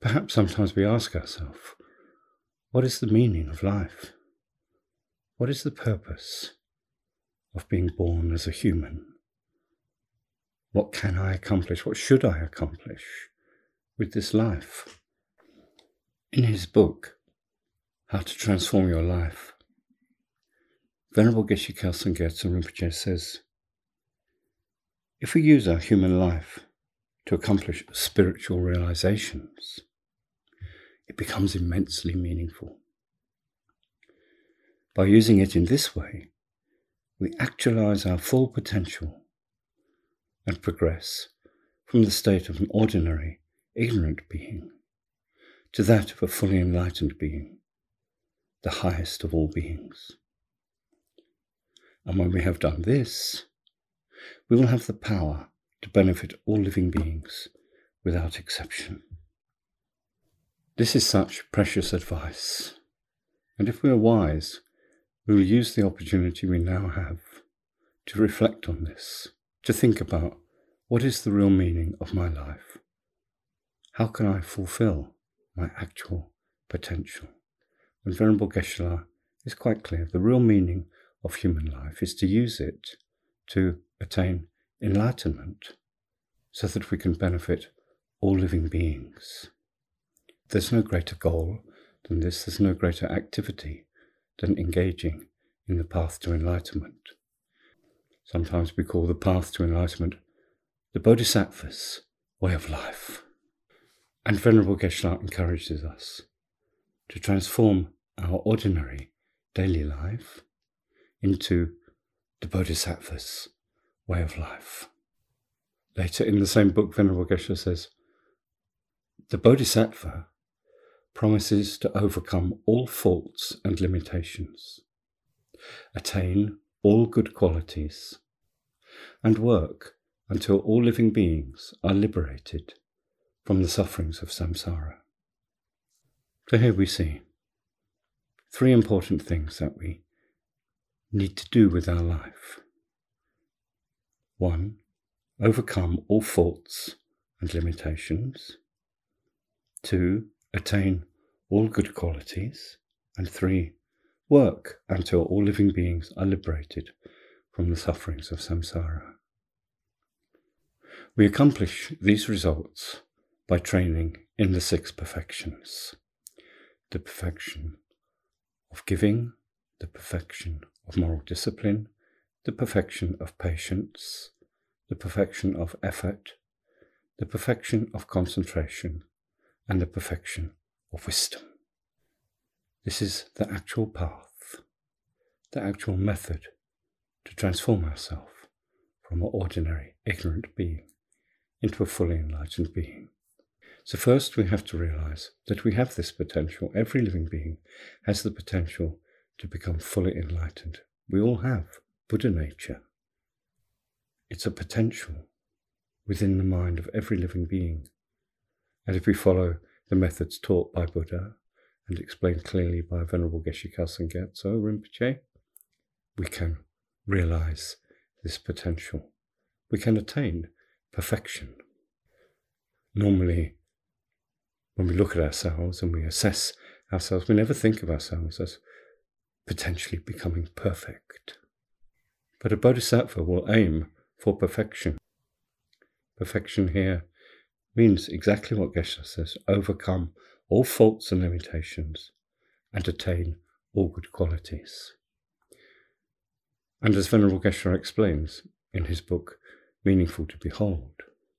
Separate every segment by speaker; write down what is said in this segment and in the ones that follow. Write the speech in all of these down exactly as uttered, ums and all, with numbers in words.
Speaker 1: Perhaps sometimes we ask ourselves, what is the meaning of life? What is the purpose of being born as a human? What can I accomplish? What should I accomplish with this life? In his book, How to Transform Your Life, Venerable Geshe Kelsang Gyatso Rinpoche says, if we use our human life to accomplish spiritual realizations, it becomes immensely meaningful. By using it in this way, we actualize our full potential and progress from the state of an ordinary, ignorant being to that of a fully enlightened being, the highest of all beings. And when we have done this, we will have the power to benefit all living beings without exception. This is such precious advice, and if we are wise, we will use the opportunity we now have to reflect on this, to think about what is the real meaning of my life? How can I fulfill my actual potential? And Venerable Geshe-la is quite clear. The real meaning of human life is to use it to attain enlightenment so that we can benefit all living beings. There's no greater goal than this. There's no greater activity than engaging in the path to enlightenment. Sometimes we call the path to enlightenment the Bodhisattva's way of life. And Venerable Geshe-la encourages us to transform our ordinary daily life into the Bodhisattva's way of life. Later in the same book, Venerable Geshe-la says, the Bodhisattva promises to overcome all faults and limitations, attain all good qualities, and work until all living beings are liberated from the sufferings of samsara. So here we see three important things that we need to do with our life. One, overcome all faults and limitations. Two, attain all good qualities. And three, work until all living beings are liberated from the sufferings of samsara. We accomplish these results by training in the six perfections. The perfection of giving, the perfection of moral discipline, the perfection of patience, the perfection of effort, the perfection of concentration, and the perfection of wisdom. This is the actual path, the actual method to transform ourselves from an ordinary, ignorant being into a fully enlightened being. So first we have to realize that we have this potential. Every living being has the potential to become fully enlightened. We all have Buddha nature. It's a potential within the mind of every living being. And if we follow the methods taught by Buddha and explained clearly by Venerable Geshe Kelsang Gyatso Rinpoche, we can realize this potential. We can attain perfection. Normally, when we look at ourselves and we assess ourselves, we never think of ourselves as potentially becoming perfect. But a bodhisattva will aim for perfection. Perfection here means exactly what Geshe says, overcome all faults and limitations and attain all good qualities. And as Venerable Geshe explains in his book, Meaningful to Behold,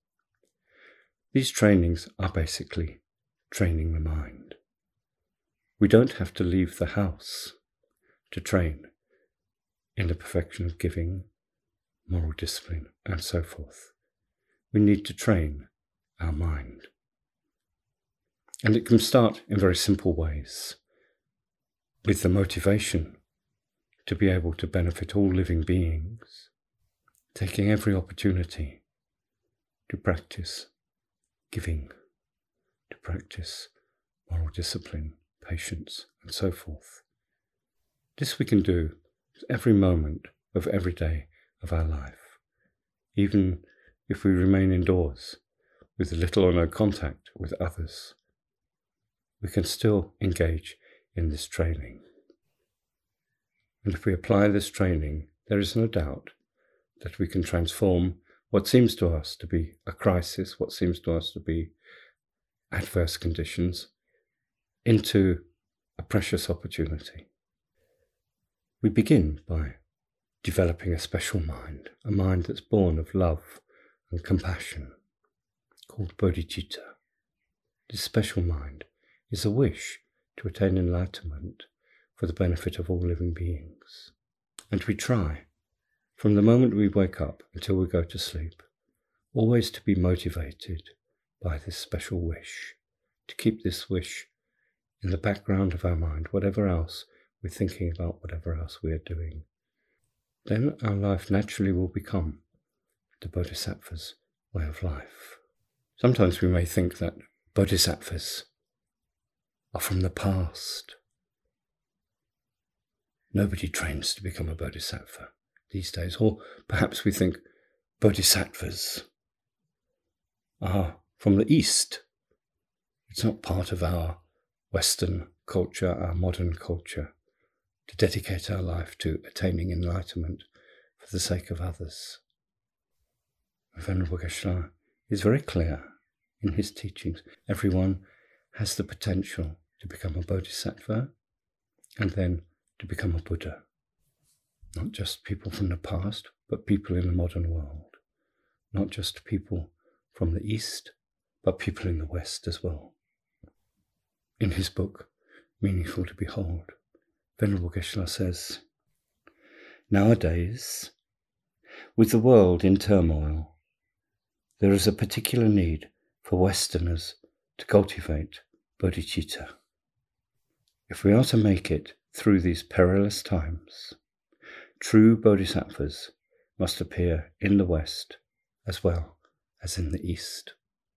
Speaker 1: these trainings are basically training the mind. We don't have to leave the house to train in the perfection of giving, moral discipline, and so forth. We need to train our mind. And it can start in very simple ways, with the motivation to be able to benefit all living beings, taking every opportunity to practice giving, to practice moral discipline, patience, and so forth. This we can do every moment of every day of our life, even if we remain indoors with little or no contact with others, we can still engage in this training. And if we apply this training, there is no doubt that we can transform what seems to us to be a crisis, what seems to us to be adverse conditions, into a precious opportunity. We begin by developing a special mind, a mind that's born of love and compassion, called bodhicitta. This special mind is a wish to attain enlightenment for the benefit of all living beings. And we try, from the moment we wake up until we go to sleep, always to be motivated by this special wish, to keep this wish in the background of our mind, whatever else we're thinking about, whatever else we are doing. Then our life naturally will become the Bodhisattva's way of life. Sometimes we may think that Bodhisattvas are from the past. Nobody trains to become a Bodhisattva these days. Or perhaps we think Bodhisattvas are from the East. It's not part of our Western culture, our modern culture, to dedicate our life to attaining enlightenment for the sake of others. Venerable Geshe-la is very clear in his teachings. Everyone has the potential to become a Bodhisattva and then to become a Buddha. Not just people from the past, but people in the modern world. Not just people from the East, but people in the West as well. In his book, Meaningful to Behold, Venerable Geshe-la says, "Nowadays, with the world in turmoil, there is a particular need for Westerners to cultivate bodhicitta. If we are to make it through these perilous times, true bodhisattvas must appear in the West as well as in the East."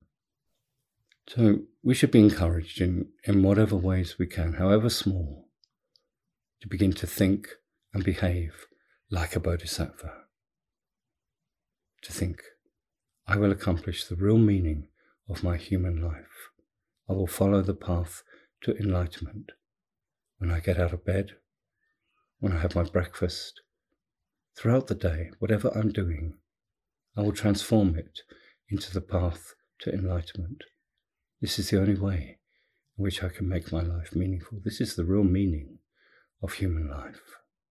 Speaker 1: So we should be encouraged in, in whatever ways we can, however small, to begin to think and behave like a bodhisattva. To think, I will accomplish the real meaning of my human life. I will follow the path to enlightenment. When I get out of bed, when I have my breakfast, throughout the day, whatever I'm doing, I will transform it into the path to enlightenment. This is the only way in which I can make my life meaningful. This is the real meaning of human life.